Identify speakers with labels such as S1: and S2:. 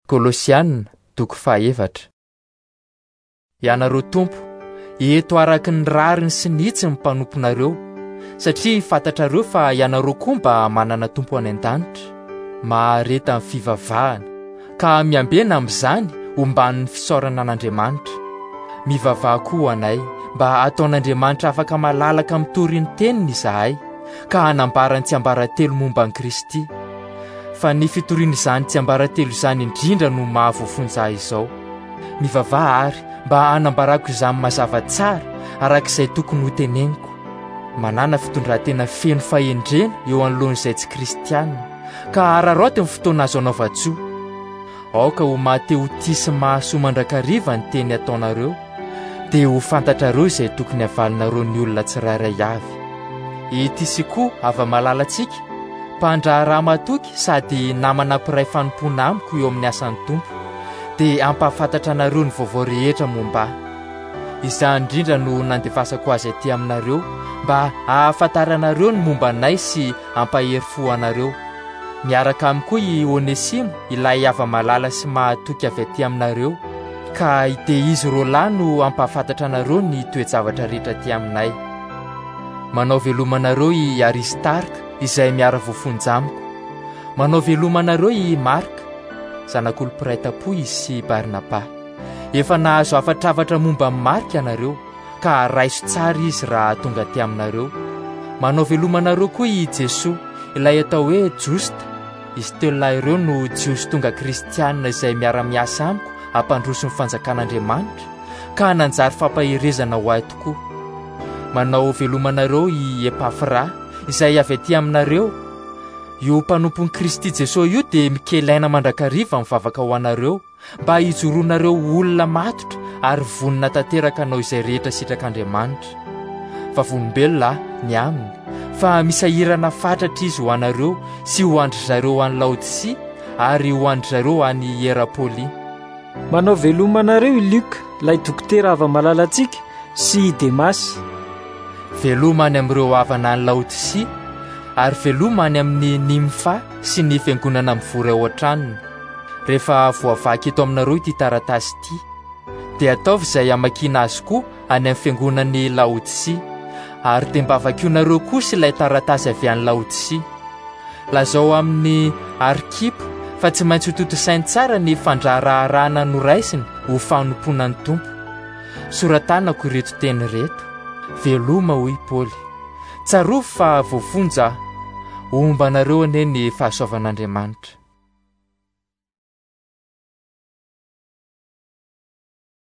S1: Kolosianina toko 4. Ianareo tompo, eto araky ny rariny sy nitsy ny mpanomponareo, satria fantatrareo fa ianareo koa mba manana tompo any an-danitra, mahareta amin'ny fivavahana, ka miambena amin'izany homban'ny fisaorana an'Andriamanitra. Mivavaha koa anay, mba ataon'Andriamanitra afaka malalaka mitoriny teniny izahay, ka hanambarany tsy ambaratelo momba an'i Kristy. Fa ny fitoriana izany tsy ambaratelo izany indrindra no mahavoafonja izao. Mivavaha ary mba hanambarako izany mazava tsara arak'izay tokony ho teneniko. Manana fitondran-tena feno fahendrena eo anoloan'izay tsy kristianina, ka araraoty ny fotoana azo anaova-tsoa. Aoka ho mahateo tia sy mahasoa mandrakariva ny teny ataonareo, dia ho fantatrareo izay tokony havalinareo ny olona tsirairay avy. Ity sy koa ava malalantsika, mpandraharaha matoky sady namana mpiray fanompoana amiko eo amin'ny asan'ny tompo, dia ampahafantatra anareo ny vaovao rehetra momba ahy. Izany indrindra no nandefasako azy aty aminareo, mba ahafantaranareo ny momba anay sy ampahery fo anareo. Miaraka amiko i Onesimo, ilay ava-malala sy mahatoky avy aty aminareo, ka ide izy roalahy no ampahafantatra anareo ny toe-javatra rehetra aty aminay. Manao velomanareo i Aristarka, izay miara-voafonja amiko. Manao velomanareo i Marka, zanak'olo mpiray tampo izy sy Barnaba. Efa nahazo afatravatra momba amin'ny Marka ianareo, ka raiso tsara izy raha tonga aty aminareo. Manao velomanareo koa i Jesoa, ilay atao hoe Josta. Izy teo lahy ireo no jiosy tonga kristianina izay miara-miasa amiko hampandroso ny fanjakan'Andriamanitra, ka nanjary fampaherezana ho ahy tokoa. Manao velomanareo i Epafra, izay avy aty aminareo. Io mpanompon'i Kristy Jesosy io dia mikelaina mandrakariva mivavaka ho anareo, mba hijoronareo olona matotra ary vonina tanteraka anao izay rehetra sitrak'Andriamanitra. Fa volombelona ny aminy, fa misahirana fatratra izy ho anareo sy ho andry zareo any Laodisia ary ho andry zareo any Hierapoli.
S2: Manao velomanareo i Luka, lay dokotera ava-malalantsika, sy Demasy.
S1: Velomany amin'ireo havana any Laodisia, ary velomany amin'ny Nimfa sy ny fiangonana mivory ao an-tranony. Rehefa voavaky eto aminareo ity taratasy ity, dia ataovy izay amakiana azy koa any amin'ny fiangonany Laodisia, ary tembavakio nareo koa sy ilay taratasy avy any Laodisia. Lazao amin'ny Arkipo fa tsy maintsy ho toto-sainy tsara ny fandraharahana noraisiny ho fanomponan'ny tompo. Soratanako ireto teny reto. Veloma hoy Paoly. Tsarovy fa voafonja, ombanareo ane ny fahasoavan'Andriamanitra.